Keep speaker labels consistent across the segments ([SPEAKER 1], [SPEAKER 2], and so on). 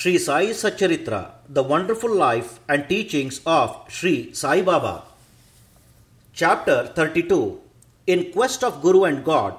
[SPEAKER 1] Sri Sai Satcharitra, the wonderful life and teachings of Sri Sai Baba. Chapter 32, In Quest of Guru and God.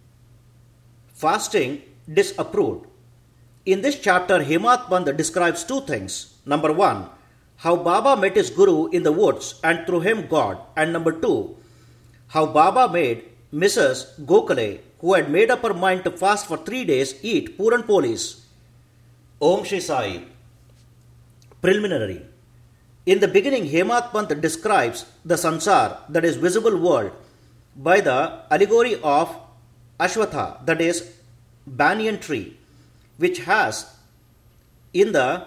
[SPEAKER 1] Fasting disapproved. In this chapter, Hemat Pant describes two things. Number one, how Baba met his Guru in the woods and through him God. And number two, how Baba made Mrs. Gokhale, who had made up her mind to fast for 3 days, eat Puran Polis. Om Shri Sai. Preliminary. In the beginning, Hemat Pant describes the sansar, that is visible world, by the allegory of Ashwatha, that is banyan tree, which has in the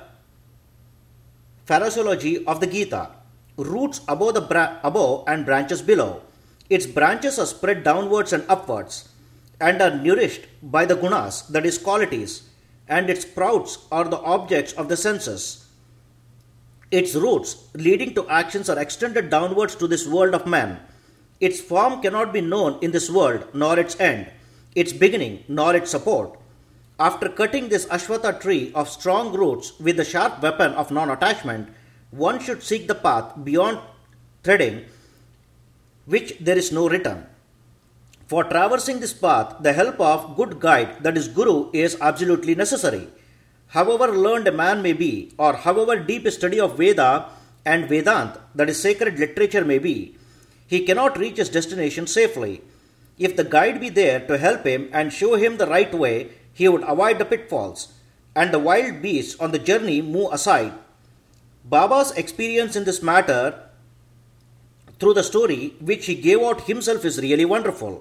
[SPEAKER 1] phraseology of the Gita roots above and branches below. Its branches are spread downwards and upwards and are nourished by the gunas, that is qualities, and its sprouts are the objects of the senses. Its roots leading to actions are extended downwards to this world of man. Its form cannot be known in this world, nor its end, its beginning, nor its support. After cutting this Ashwatha tree of strong roots with the sharp weapon of non-attachment, one should seek the path beyond treading, which there is no return. For traversing this path, the help of good guide, that is Guru, is absolutely necessary. However learned a man may be, or however deep a study of Veda and Vedant, that is sacred literature, may be, he cannot reach his destination safely. If the guide be there to help him and show him the right way, he would avoid the pitfalls, and the wild beasts on the journey move aside. Baba's experience in this matter through the story which he gave out himself is really wonderful,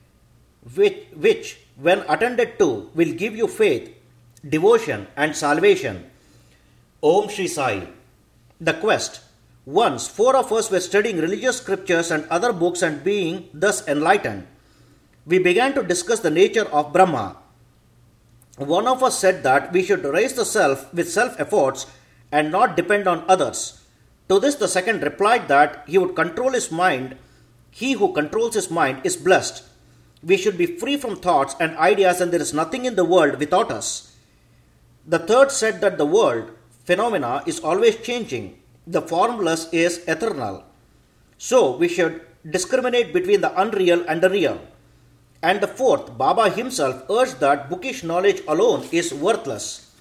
[SPEAKER 1] which when attended to, will give you faith, devotion and salvation. Om Shri Sai. The quest. Once 4 of us were studying religious scriptures and other books and being thus enlightened, we began to discuss the nature of Brahma. One of us said that we should raise the self with self-efforts and not depend on others. To this the second replied that he would control his mind. He who controls his mind is blessed. We should be free from thoughts and ideas, and there is nothing in the world without us. The third said that the world, phenomena, is always changing. The formless is eternal. So we should discriminate between the unreal and the real. And the fourth, Baba himself, urged that bookish knowledge alone is worthless,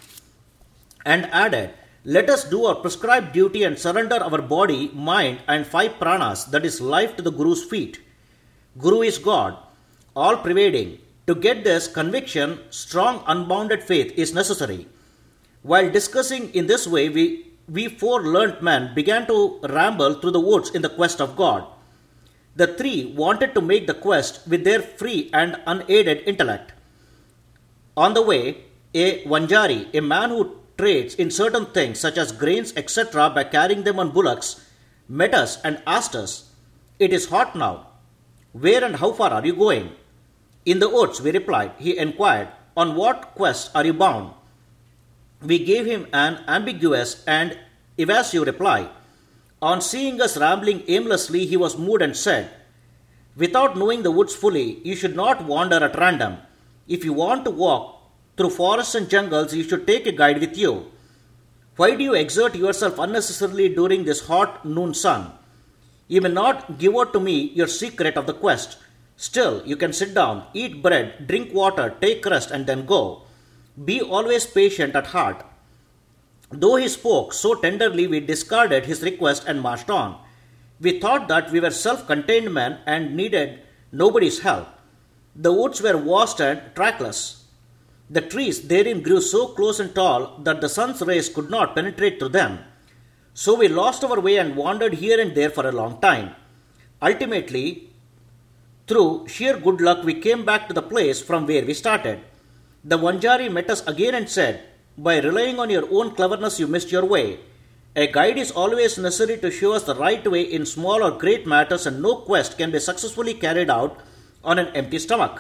[SPEAKER 1] and added, let us do our prescribed duty and surrender our body, mind and 5 pranas, that is life, to the Guru's feet. Guru is God, all-pervading. To get this conviction, strong unbounded faith is necessary. While discussing in this way, we 4 learnt men began to ramble through the woods in the quest of God. The 3 wanted to make the quest with their free and unaided intellect. On the way, a Vanjari, a man who trades in certain things such as grains, etc., by carrying them on bullocks, met us and asked us, it is hot now. Where and how far are you going? In the woods, we replied. He inquired, on what quest are you bound? We gave him an ambiguous and evasive reply. On seeing us rambling aimlessly, he was moved and said, without knowing the woods fully, you should not wander at random. If you want to walk through forests and jungles, you should take a guide with you. Why do you exert yourself unnecessarily during this hot noon sun? You may not give out to me your secret of the quest. Still, you can sit down, eat bread, drink water, take rest, and then go. Be always patient at heart. Though he spoke so tenderly, we discarded his request and marched on. We thought that we were self-contained men and needed nobody's help. The woods were vast and trackless. The trees therein grew so close and tall that the sun's rays could not penetrate through them. So we lost our way and wandered here and there for a long time. Ultimately, through sheer good luck, we came back to the place from where we started. The Vanjari met us again and said, by relying on your own cleverness, you missed your way. A guide is always necessary to show us the right way in small or great matters, and no quest can be successfully carried out on an empty stomach.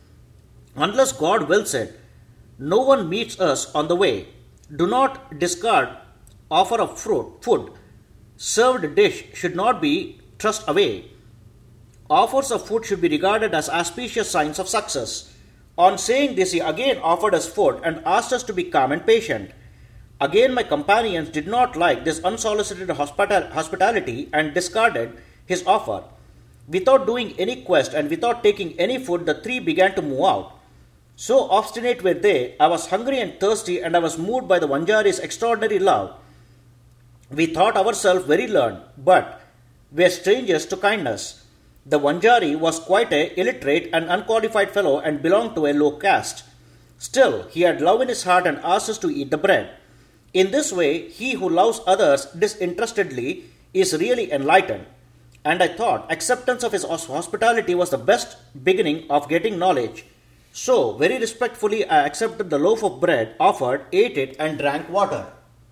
[SPEAKER 1] Unless God wills it, no one meets us on the way. Do not discard offer of food. Served dish should not be thrust away. Offers of food should be regarded as auspicious signs of success. On saying this, he again offered us food and asked us to be calm and patient. Again, my companions did not like this unsolicited hospitality and discarded his offer. Without doing any quest and without taking any food, the three began to move out. So obstinate were they, I was hungry and thirsty, and I was moved by the Vanjari's extraordinary love. We thought ourselves very learned, but were strangers to kindness. The Vanjari was quite a illiterate and unqualified fellow and belonged to a low caste. Still, he had love in his heart and asked us to eat the bread. In this way, he who loves others disinterestedly is really enlightened. And I thought acceptance of his hospitality was the best beginning of getting knowledge. So, very respectfully, I accepted the loaf of bread offered, ate it, and drank water.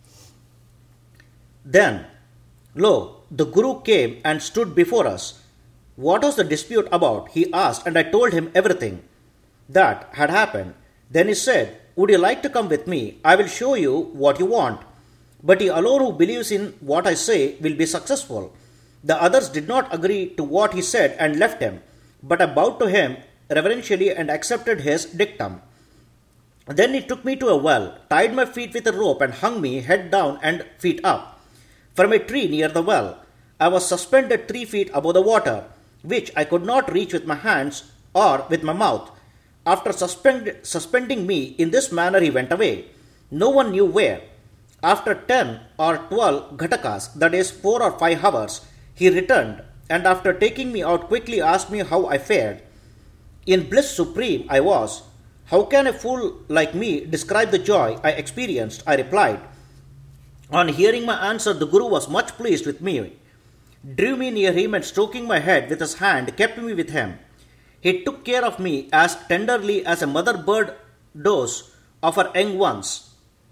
[SPEAKER 1] Then, lo, the Guru came and stood before us. What was the dispute about? He asked, and I told him everything that had happened. Then he said, Would you like to come with me? I will show you what you want. But he alone who believes in what I say will be successful. The others did not agree to what he said and left him, but I bowed to him reverentially and accepted his dictum. Then he took me to a well, tied my feet with a rope, and hung me head down and feet up from a tree near the well. I was suspended 3 feet above the water, which I could not reach with my hands or with my mouth. After suspending me in this manner, he went away. No one knew where. After 10 or 12 ghatakas, that is 4 or 5 hours, he returned, and after taking me out quickly asked me how I fared. In bliss supreme I was. How can a fool like me describe the joy I experienced? I replied. On hearing my answer, the Guru was much pleased with me, drew me near him, and stroking my head with his hand, kept me with him. He took care of me as tenderly as a mother bird does of her young ones.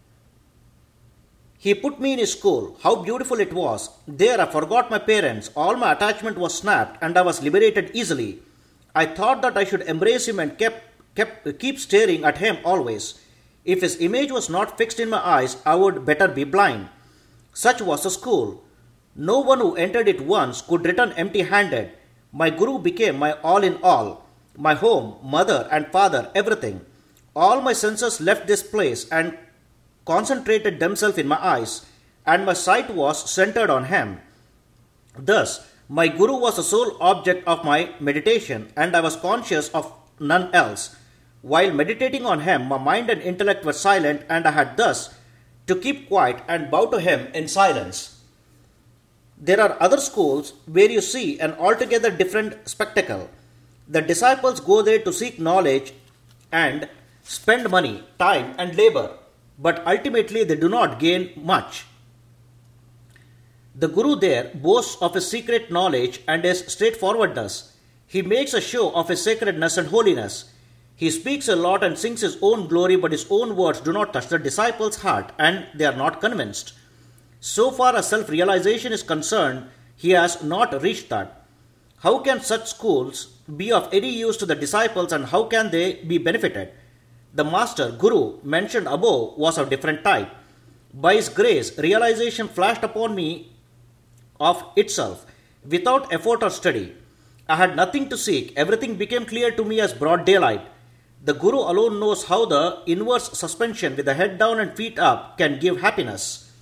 [SPEAKER 1] He put me in his school. How beautiful it was. There I forgot my parents. All my attachment was snapped, and I was liberated easily. I thought that I should embrace him and keep staring at him always. If his image was not fixed in my eyes, I would better be blind. Such was the school. No one who entered it once could return empty-handed. My Guru became my all in all, my home, mother and father, everything. All my senses left this place and concentrated themselves in my eyes, and my sight was centered on him. Thus, my Guru was the sole object of my meditation, and I was conscious of none else. While meditating on him, my mind and intellect were silent, and I had thus to keep quiet and bow to him in silence. There are other schools where you see an altogether different spectacle. The disciples go there to seek knowledge and spend money, time, and labor, but ultimately they do not gain much. The Guru there boasts of his secret knowledge and his straightforwardness. He makes a show of his sacredness and holiness. He speaks a lot and sings his own glory, but his own words do not touch the disciples' heart, and they are not convinced. So far as self-realization is concerned, he has not reached that. How can such schools be of any use to the disciples, and how can they be benefited? The master, Guru, mentioned above was of different type. By his grace, realization flashed upon me of itself, without effort or study. I had nothing to seek. Everything became clear to me as broad daylight. The Guru alone knows how the inverse suspension with the head down and feet up can give happiness.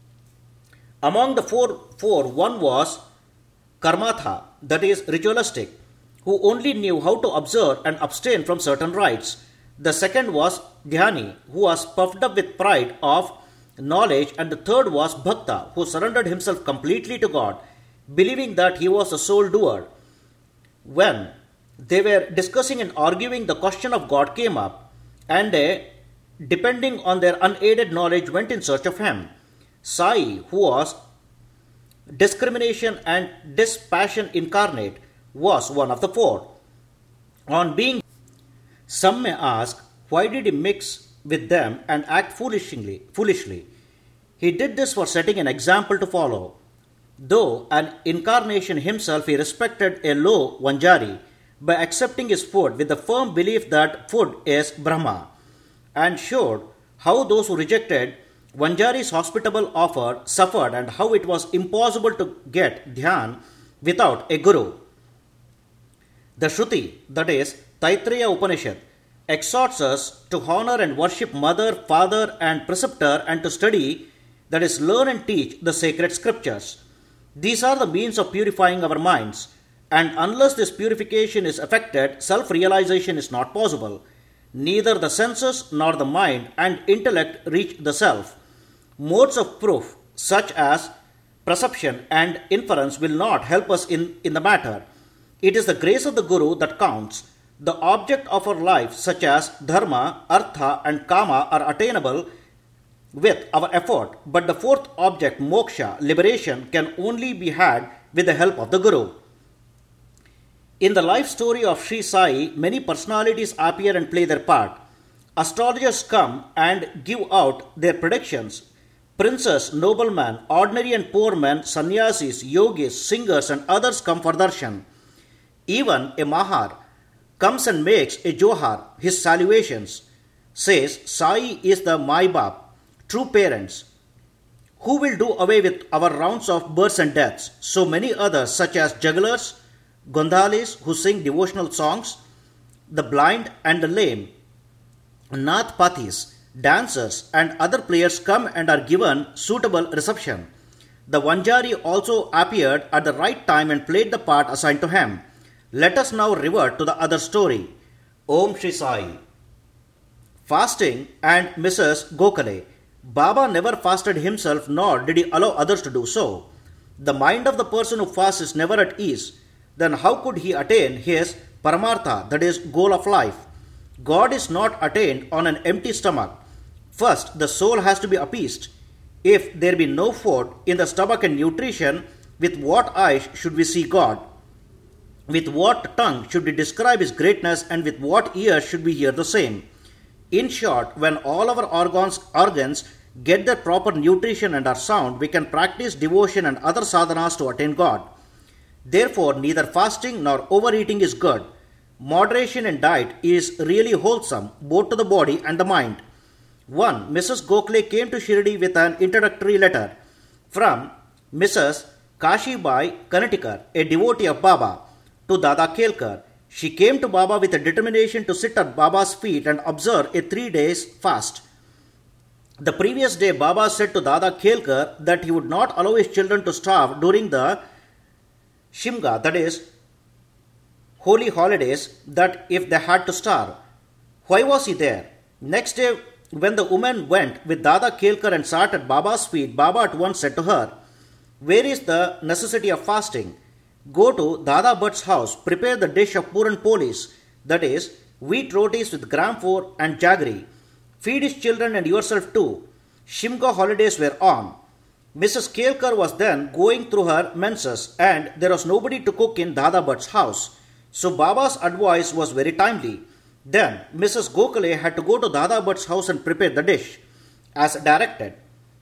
[SPEAKER 1] Among the four, one was Karmatha, that is ritualistic, who only knew how to observe and abstain from certain rites. The second was Dhyani, who was puffed up with pride of knowledge, and the third was Bhakta, who surrendered himself completely to God, believing that he was the sole doer. When they were discussing and arguing, the question of God came up, and they, depending on their unaided knowledge, went in search of him. Sai, who was discrimination and dispassion incarnate, was one of the four. On being, some may ask, why did he mix with them and act foolishly? He did this for setting an example to follow. Though an incarnation himself, he respected a low Vanjari by accepting his food with the firm belief that food is Brahma, and showed how those who rejected Vanjari's hospitable offer suffered, and how it was impossible to get dhyan without a guru. The Shruti, that is Taittiriya Upanishad, exhorts us to honor and worship mother, father, and preceptor, and to study, that is, learn and teach the sacred scriptures. These are the means of purifying our minds, and unless this purification is effected, self realization is not possible. Neither the senses nor the mind and intellect reach the self. Modes of proof, such as perception and inference, will not help us in the matter. It is the grace of the Guru that counts. The object of our life, such as dharma, artha, and kama, are attainable with our effort, but the fourth object, moksha, liberation, can only be had with the help of the Guru. In the life story of Sri Sai, many personalities appear and play their part. Astrologers come and give out their predictions. Princes, noblemen, ordinary and poor men, sannyasis, yogis, singers, and others come for darshan. Even a mahar comes and makes a johar, his salutations, says, Sai is the Mai Bap, true parents, who will do away with our rounds of births and deaths. So many others, such as jugglers, gondhalis who sing devotional songs, the blind and the lame, nath pathis, dancers, and other players come and are given suitable reception. The Vanjari also appeared at the right time and played the part assigned to him. Let us now revert to the other story. Om Shri Sai. Fasting and Mrs. Gokhale. Baba never fasted himself, nor did he allow others to do so. The mind of the person who fasts is never at ease. Then how could he attain his paramartha, that is, goal of life? God is not attained on an empty stomach. First, the soul has to be appeased. If there be no food in the stomach and nutrition, with what eyes should we see God? With what tongue should we describe His greatness, and with what ears should we hear the same? In short, when all our organs get their proper nutrition and are sound, we can practice devotion and other sadhanas to attain God. Therefore, neither fasting nor overeating is good. Moderation in diet is really wholesome, both to the body and the mind. One, Mrs. Gokhale came to Shirdi with an introductory letter from Mrs. Kashibai Kanatikar, a devotee of Baba, to Dada Kelkar. She came to Baba with a determination to sit at Baba's feet and observe a 3 days fast. The previous day, Baba said to Dada Kelkar that he would not allow his children to starve during the Shimga, that is, holy holidays, that if they had to starve. Why was he there? Next day, when the woman went with Dada Kelkar and sat at Baba's feet, Baba at once said to her, Where is the necessity of fasting? Go to Dada Bhatt's house, prepare the dish of Puran Polis, that is, wheat rotis with gram flour and jaggery. Feed his children and yourself too. Shimga holidays were on. Mrs. Kelkar was then going through her menses, and there was nobody to cook in Dada Bhatt's house. So Baba's advice was very timely. Then Mrs. Gokhale had to go to Dada Bhatt's house and prepare the dish, as directed.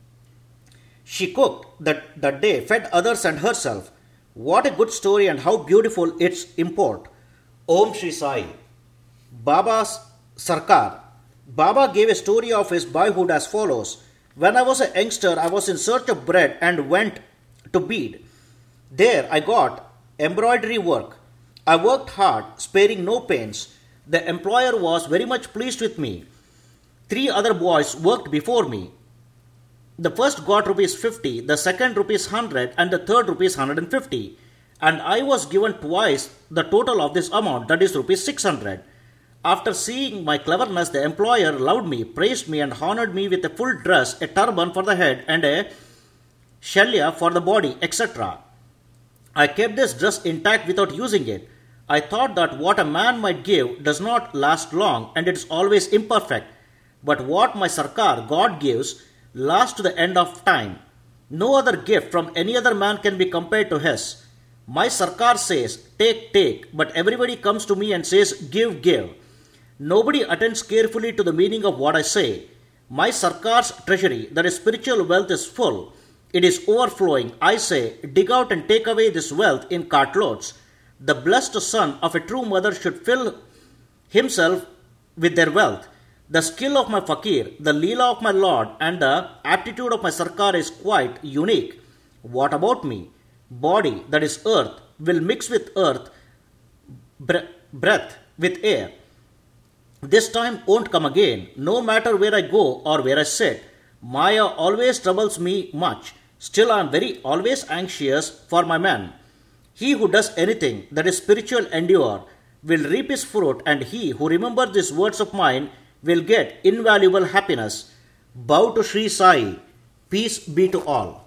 [SPEAKER 1] She cooked that day, fed others and herself. What a good story and how beautiful its import. Om Shri Sai. Baba's Sarkar. Baba gave a story of his boyhood as follows. When I was a youngster, I was in search of bread and went to Bede. There I got embroidery work. I worked hard, sparing no pains. The employer was very much pleased with me. 3 other boys worked before me. The first got rupees 50, the second rupees 100, and the third rupees 150. And I was given twice the total of this amount, that is rupees 600. After seeing my cleverness, the employer loved me, praised me, and honored me with a full dress, a turban for the head, and a shalya for the body, etc. I kept this dress intact without using it. I thought that what a man might give does not last long, and it is always imperfect. But what my Sarkar, God, gives, lasts to the end of time. No other gift from any other man can be compared to his. My Sarkar says, take, but everybody comes to me and says, give. Nobody attends carefully to the meaning of what I say. My Sarkar's treasury, that is spiritual wealth, is full. It is overflowing. I say, dig out and take away this wealth in cartloads. The blessed son of a true mother should fill himself with their wealth. The skill of my fakir, the leela of my lord, and the aptitude of my Sarkar is quite unique. What about me? Body, that is earth, will mix with earth, breath with air. This time won't come again, no matter where I go or where I sit. Maya always troubles me much. Still, I am very always anxious for my man. He who does anything that is spiritual endure will reap his fruit, and he who remembers these words of mine will get invaluable happiness. Bow to Sri Sai. Peace be to all.